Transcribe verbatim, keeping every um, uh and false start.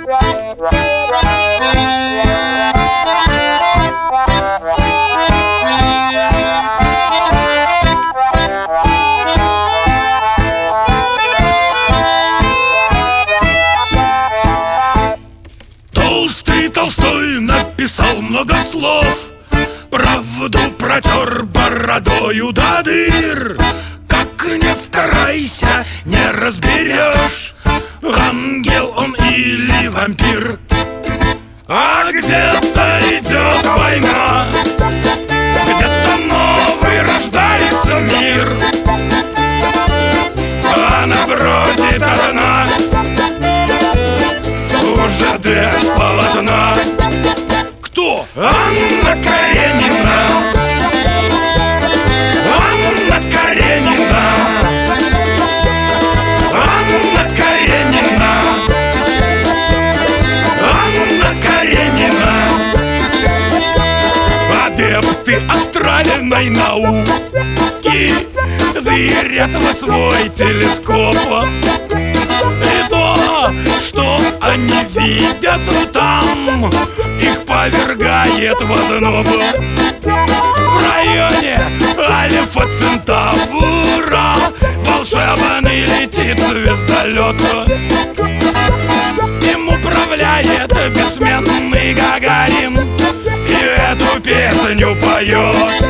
Толстый Толстой написал много слов, правду протер бородою до дыр. Как не старайся, не разберешь, ангел он или вампир. А где-то идет война, где-то новый рождается мир, а набродит одна уже две полотна. Кто? Анна Каренина. Анна Каренина. Анна Каренина. Анна Каренина. Адепты астральной науки зверят во свой телескоп. И то, что они видят там, их повергает в озноб. В районе Альфа Центавра волшебный летит звездолет. Им управляет бессменный Гагарин и эту песню поет.